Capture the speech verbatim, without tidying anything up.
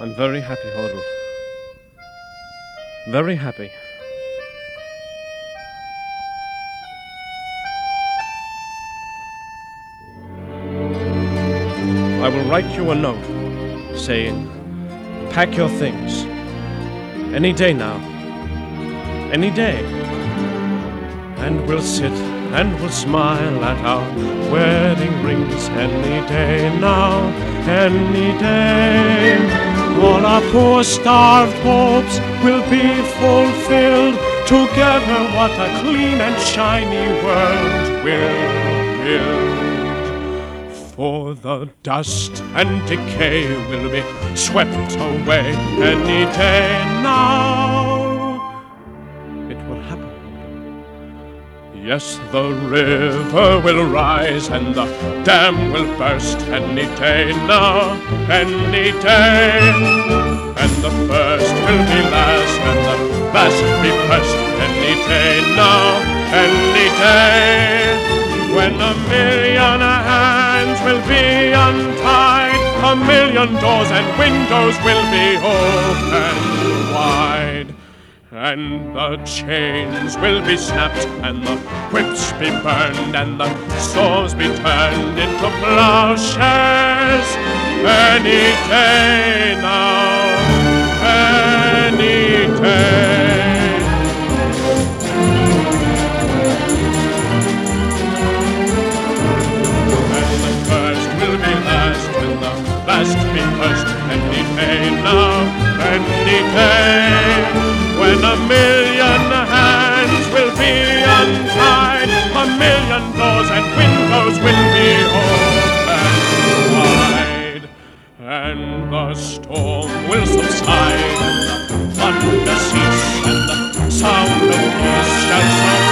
I'm very happy, Hodel. Very happy. I will write you a note saying, pack your things. Any day now. Any day. And we'll sit and we'll smile at our wedding rings any day now. Any day. All our poor starved hopes will be fulfilled. Together what a clean and shiny world we'll build. For the dust and decay will be swept away any day now. It will happen. Yes, the river will rise and the dam will burst any day now, any day. And the first will be last and the last be first any day now, any day. When a million hands will be untied, a million doors and windows will be opened wide. And the chains will be snapped, and the whips be burned, and the swords be turned into plowshares. Any day now, any day. And the first will be last, and the last be first. Any day now, any day. When a million hands will be untied, a million doors and windows will be opened wide, and the storm will subside, and the thunder cease, and the sound of peace shall sound.